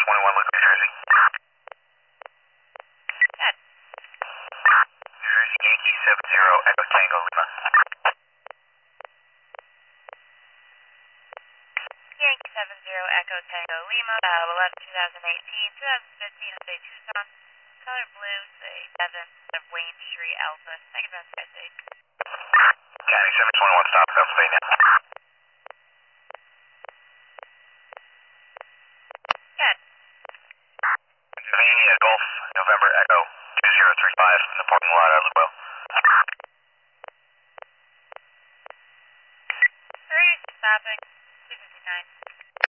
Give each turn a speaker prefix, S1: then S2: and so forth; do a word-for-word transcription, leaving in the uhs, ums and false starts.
S1: twenty-one, Luke, New Jersey.
S2: Cat.
S1: New Jersey, Yankee seven zero, Echo Tango, Lima.
S2: Yankee seven zero, Echo Tango, Lima, uh, eleven, twenty eighteen, twenty fifteen, Hyundai Tucson, color blue, say seven of Wayne Street, Alpha, second best guy state.
S1: County seven twenty-one, stop, Pennsylvania.
S2: Cat.
S1: Pennsylvania, Golf, November, Echo two zero three five, in the parking lot at Lubo.
S2: Three, stopping, two fifty-nine.